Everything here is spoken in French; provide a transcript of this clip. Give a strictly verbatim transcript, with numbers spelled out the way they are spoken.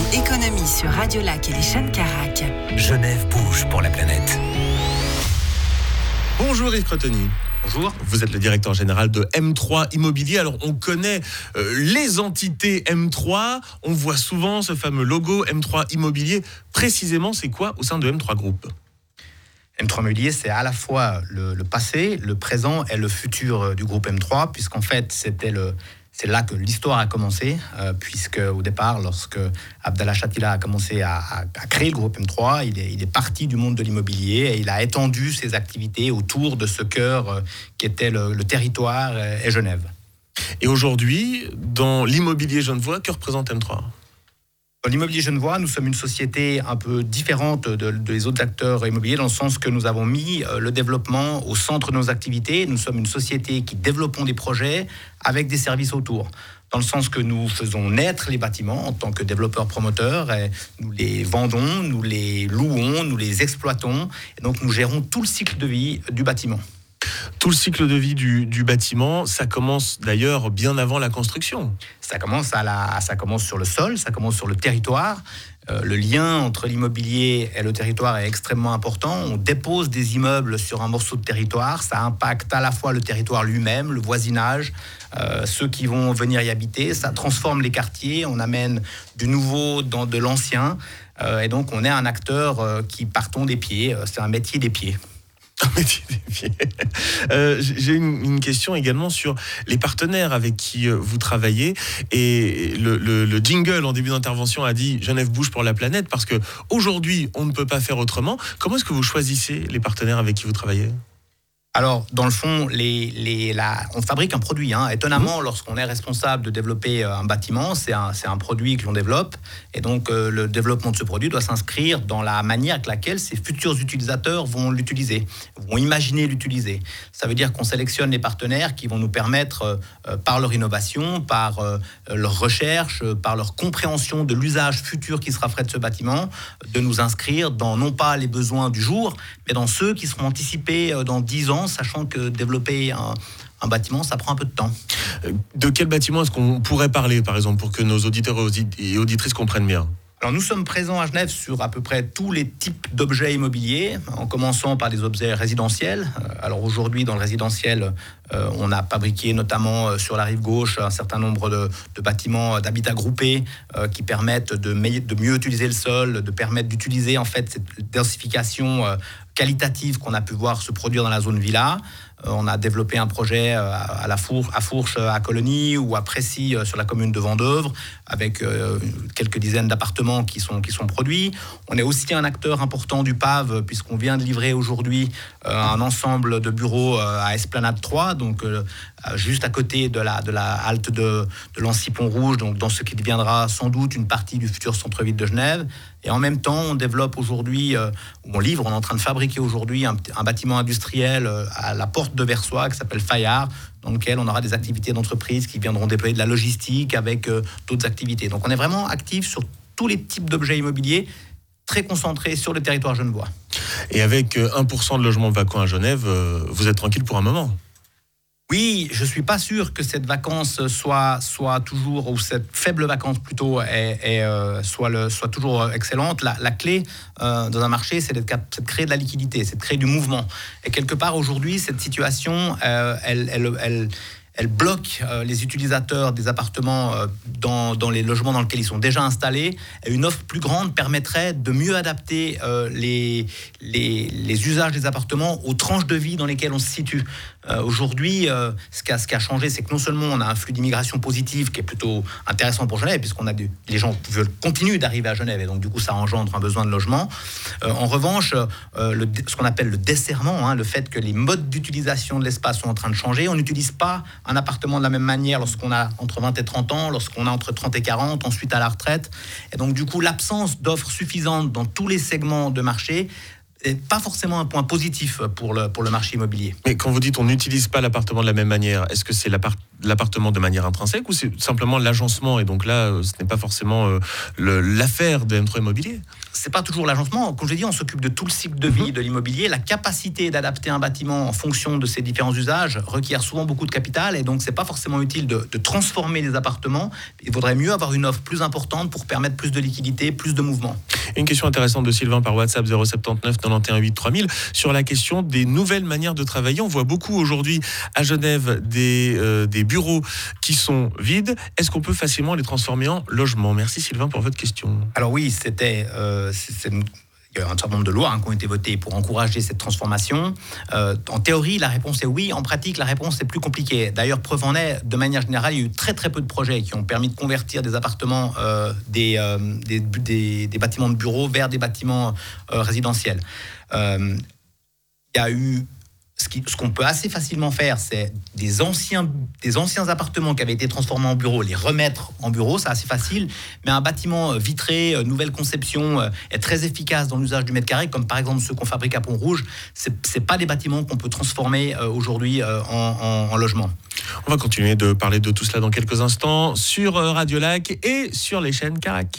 économie sur Radio Lac et les chaînes Carac. Genève bouge pour la planète. Bonjour Yves Cretonny. Bonjour. Vous êtes le directeur général de M trois Immobilier. Alors, on connaît euh, les entités M trois. On voit souvent ce fameux logo M trois Immobilier. Précisément, c'est quoi au sein de M trois Group ? M trois Immobilier, c'est à la fois le, le passé, le présent et le futur du groupe M trois, puisqu'en fait, c'était le, c'est là que l'histoire a commencé, euh, puisque au départ, lorsque Abdallah Chatila a commencé à, à, à créer le groupe M trois, il est, il est parti du monde de l'immobilier et il a étendu ses activités autour de ce cœur euh, qui était le, le territoire euh, et Genève. Et aujourd'hui, dans l'immobilier genevois, que représente M trois ? Dans l'immobilier genevois, nous sommes une société un peu différente de, de, des autres acteurs immobiliers, dans le sens que nous avons mis euh, le développement au centre de nos activités. Nous sommes une société qui développons des projets avec des services autour. Dans le sens que nous faisons naître les bâtiments en tant que développeurs promoteurs, et nous les vendons, nous les louons, nous les exploitons, et donc nous gérons tout le cycle de vie du bâtiment. Tout le cycle de vie du, du bâtiment, ça commence d'ailleurs bien avant la construction. Ça commence, à la, ça commence sur le sol, ça commence sur le territoire. Euh, le lien entre l'immobilier et le territoire est extrêmement important. On dépose des immeubles sur un morceau de territoire. Ça impacte à la fois le territoire lui-même, le voisinage, euh, ceux qui vont venir y habiter. Ça transforme les quartiers. On amène du nouveau dans de l'ancien. Euh, et donc, on est un acteur euh, qui partons des pieds. C'est un métier des pieds. euh, j'ai une, une question également sur les partenaires avec qui euh, vous travaillez, et le, le, le jingle en début d'intervention a dit Genève bouge pour la planète, parce que aujourd'hui on ne peut pas faire autrement. Comment est-ce que vous choisissez les partenaires avec qui vous travaillez ? Alors, dans le fond, les, les, la, on fabrique un produit. Hein. Étonnamment, lorsqu'on est responsable de développer un bâtiment, c'est un, c'est un produit que l'on développe. Et donc, euh, le développement de ce produit doit s'inscrire dans la manière avec laquelle ses futurs utilisateurs vont l'utiliser, vont imaginer l'utiliser. Ça veut dire qu'on sélectionne les partenaires qui vont nous permettre, euh, par leur innovation, par euh, leur recherche, par leur compréhension de l'usage futur qui sera fait de ce bâtiment, de nous inscrire dans non pas les besoins du jour, mais dans ceux qui seront anticipés euh, dans dix ans, sachant que développer un, un bâtiment, ça prend un peu de temps. De quel bâtiment est-ce qu'on pourrait parler, par exemple, pour que nos auditeurs et auditrices comprennent bien ? Alors, nous sommes présents à Genève sur à peu près tous les types d'objets immobiliers, en commençant par des objets résidentiels. Alors aujourd'hui, dans le résidentiel, euh, on a fabriqué notamment euh, sur la rive gauche un certain nombre de, de bâtiments d'habitat groupé euh, qui permettent de, me- de mieux utiliser le sol, de permettre d'utiliser en fait cette densification euh, qualitative qu'on a pu voir se produire dans la zone villa. Euh, on a développé un projet euh, à, la Four, à Fourches, à Colonie, ou à Précy, euh, sur la commune de Vendeuvre, avec euh, quelques dizaines d'appartements qui sont, qui sont produits. On est aussi un acteur important du P A V, puisqu'on vient de livrer aujourd'hui euh, un ensemble de bureaux euh, à Esplanade trois, donc euh, juste à côté de la, de la halte de, de Lancy-Pont-Rouge, donc dans ce qui deviendra sans doute une partie du futur centre-ville de Genève. Et en même temps, on développe aujourd'hui, euh, on livre, on est en train de fabriquer aujourd'hui un, un bâtiment industriel euh, à la porte de Versoix qui s'appelle Fayard, dans lequel on aura des activités d'entreprise qui viendront déployer de la logistique avec euh, d'autres activités. Donc on est vraiment actif sur tous les types d'objets immobiliers, très concentrés sur le territoire genevois. Et avec un pour cent de logements vacants à Genève, euh, vous êtes tranquille pour un moment ? Oui, je ne suis pas sûr que cette vacance soit, soit toujours, ou cette faible vacance plutôt, est, est, euh, soit, le, soit toujours excellente. La, la clé euh, dans un marché, c'est, d'être, c'est de créer de la liquidité, c'est de créer du mouvement. Et quelque part, aujourd'hui, cette situation, euh, elle, elle, elle, elle bloque euh, les utilisateurs des appartements euh, dans, dans les logements dans lesquels ils sont déjà installés. Et une offre plus grande permettrait de mieux adapter euh, les, les, les usages des appartements aux tranches de vie dans lesquelles on se situe. Euh, aujourd'hui, euh, ce, qui a, ce qui a changé, c'est que non seulement on a un flux d'immigration positive qui est plutôt intéressant pour Genève, puisqu'on a du, les gens veulent continuer d'arriver à Genève, et donc du coup ça engendre un besoin de logement. Euh, en revanche, euh, le, ce qu'on appelle le desserrement, hein, le fait que les modes d'utilisation de l'espace sont en train de changer, on n'utilise pas un appartement de la même manière lorsqu'on a entre vingt et trente ans, lorsqu'on a entre trente et quarante, ensuite à la retraite. Et donc du coup, l'absence d'offres suffisantes dans tous les segments de marché n'est pas forcément un point positif pour le, pour le marché immobilier. Mais quand vous dites on n'utilise pas l'appartement de la même manière, est-ce que c'est l'appart- l'appartement de manière intrinsèque ou c'est simplement l'agencement? Et donc là, ce n'est pas forcément euh, le, l'affaire de M trois Immobilier. C'est pas toujours l'agencement. Comme je l'ai dit, on s'occupe de tout le cycle de vie de l'immobilier. La capacité d'adapter un bâtiment en fonction de ses différents usages requiert souvent beaucoup de capital et donc c'est pas forcément utile de, de transformer les appartements. Il vaudrait mieux avoir une offre plus importante pour permettre plus de liquidité, plus de mouvement. Une question intéressante de Sylvain par WhatsApp zéro sept neuf quatre-vingt-onze huit trois mille sur la question des nouvelles manières de travailler. On voit beaucoup aujourd'hui à Genève des, euh, des bureaux qui sont vides. Est-ce qu'on peut facilement les transformer en logement? Merci Sylvain pour votre question. Alors oui, c'était... Euh, c'est, c'est une... Il y a un certain nombre de lois hein, qui ont été votées pour encourager cette transformation. Euh, en théorie, la réponse est oui. En pratique, la réponse est plus compliquée. D'ailleurs, preuve en est, de manière générale, il y a eu très très peu de projets qui ont permis de convertir des appartements, euh, des, euh, des, des, des bâtiments de bureaux vers des bâtiments euh, résidentiels. Euh, il y a eu... Ce, qui, ce qu'on peut assez facilement faire, c'est des anciens, des anciens appartements qui avaient été transformés en bureaux, les remettre en bureaux, c'est assez facile. Mais un bâtiment vitré, nouvelle conception, est très efficace dans l'usage du mètre carré, comme par exemple ceux qu'on fabrique à Pont-Rouge. C'est, c'est pas des bâtiments qu'on peut transformer aujourd'hui en, en, en logement. On va continuer de parler de tout cela dans quelques instants sur Radio Lac et sur les chaînes Carac.